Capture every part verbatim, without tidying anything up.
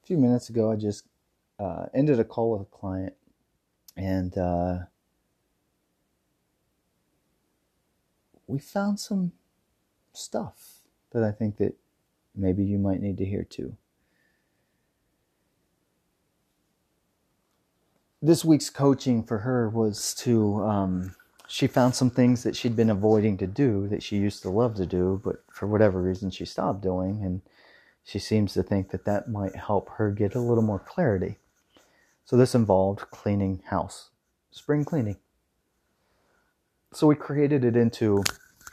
few minutes ago, I just uh, ended a call with a client, and uh, we found some stuff that I think that maybe you might need to hear too. This week's coaching for her was to, um, she found some things that she'd been avoiding to do that she used to love to do, but for whatever reason she stopped doing, and she seems to think that that might help her get a little more clarity. So this involved cleaning house, spring cleaning. So we created it into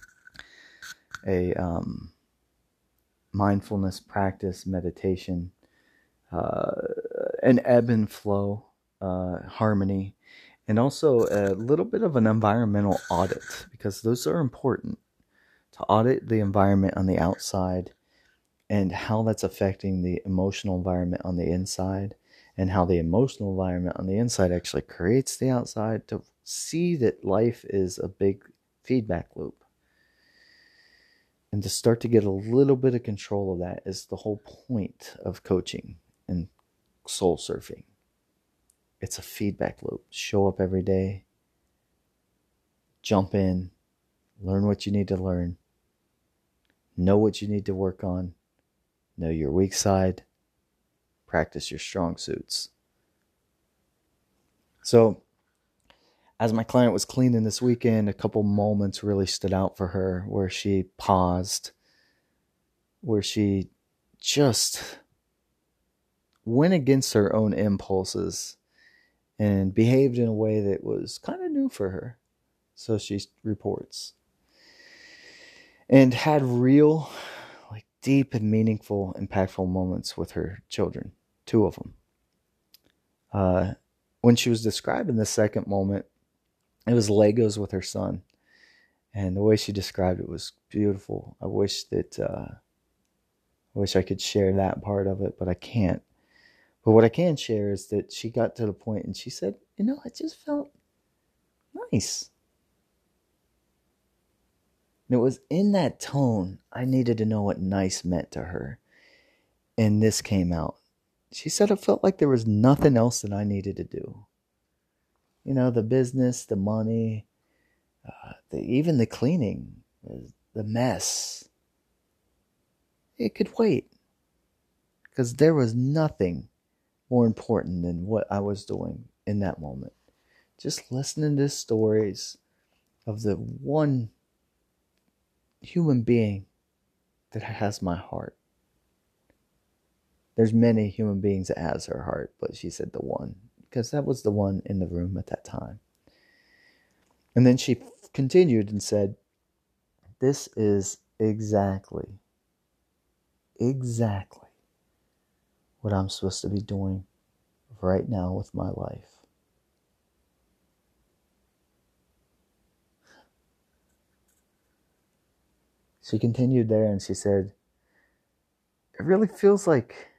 a um, mindfulness practice, meditation, uh, an ebb and flow, uh, harmony, and also a little bit of an environmental audit, because those are important, to audit the environment on the outside and how that's affecting the emotional environment on the inside, and how the emotional environment on the inside actually creates the outside, to see that life is a big feedback loop. And to start to get a little bit of control of that is the whole point of coaching and soul surfing. It's a feedback loop. Show up every day, jump in, learn what you need to learn, know what you need to work on, know your weak side, practice your strong suits. So, as my client was cleaning this weekend, a couple moments really stood out for her where she paused, where she just went against her own impulses and behaved in a way that was kind of new for her, so she reports. And had real, like deep and meaningful, impactful moments with her children, two of them. Uh, when she was describing the second moment, it was Legos with her son. And the way she described it was beautiful. I wish that, uh, I wish I could share that part of it, but I can't. But what I can share is that she got to the point and she said, you know, it just felt nice. And it was in that tone I needed to know what nice meant to her. And this came out. She said it felt like there was nothing else that I needed to do. You know, the business, the money, uh, the, even the cleaning, the mess. It could wait. Because there was nothing more important than what I was doing in that moment. Just listening to stories of the one human being that has my heart. There's many human beings that has her heart, but she said the one, because that was the one in the room at that time. And then she continued and said, this is exactly, exactly what I'm supposed to be doing right now with my life. She continued there and she said, it really feels like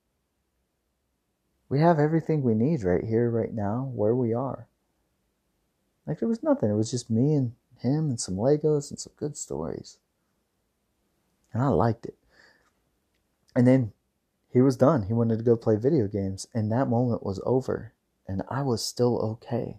we have everything we need right here, right now, where we are. Like there was nothing. It was just me and him and some Legos and some good stories. And I liked it. And then he was done. He wanted to go play video games. And that moment was over. And I was still okay.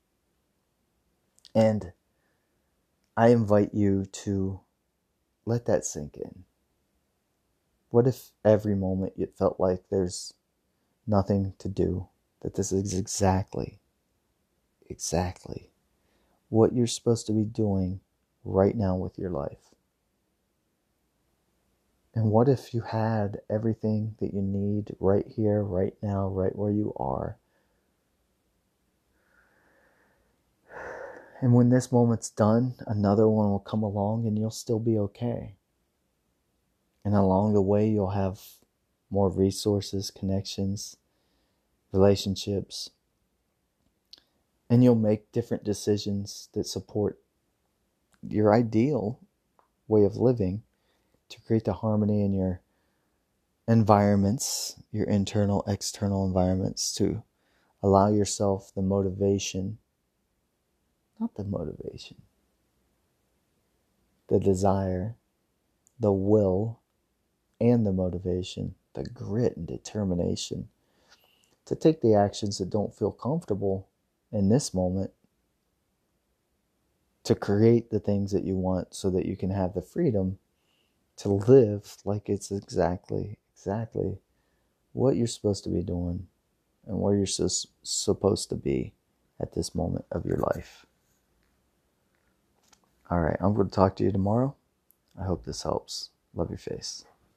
And I invite you to let that sink in. What if every moment it felt like there's nothing to do? That this is exactly, exactly what you're supposed to be doing right now with your life. And what if you had everything that you need right here, right now, right where you are? And when this moment's done, another one will come along and you'll still be okay. And along the way, you'll have more resources, connections, relationships. And you'll make different decisions that support your ideal way of living to create the harmony in your environments, your internal, external environments, to allow yourself the motivation, not the motivation, the desire, the will, and the motivation the grit and determination to take the actions that don't feel comfortable in this moment to create the things that you want so that you can have the freedom to live like it's exactly, exactly what you're supposed to be doing and where you're so, supposed to be at this moment of your life. All right, I'm going to talk to you tomorrow. I hope this helps. Love your face.